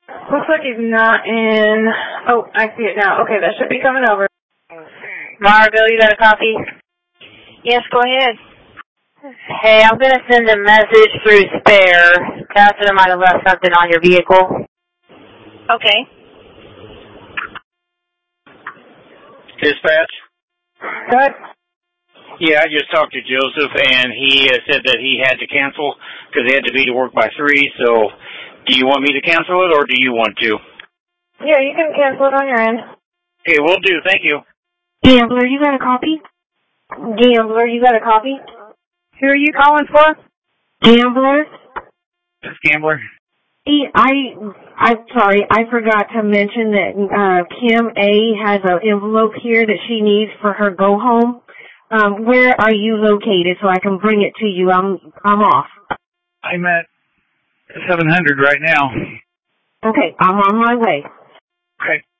Looks like he's not in. Oh, I see it now. Okay, that should be coming over. Marville, you got a copy? Yes, go ahead. Hey, I'm going to send a message through Spare. Cassidy might have left something on your vehicle. Okay. Dispatch? Good. Yeah, I just talked to Joseph, and he said that he had to cancel because he had to be to work by 3. So, do you want me to cancel it, or do you want to? Yeah, you can cancel it on your end. Okay, will do. Thank you. Gambler, you got a copy? Gambler, you got a copy? Who are you calling for? Gambler? Gambler? I'm sorry, I forgot to mention that Kim A has an envelope here that she needs for her go home. Where are you located so I can bring it to you? I'm off. I'm at 700 right now. Okay, I'm on my way. Okay.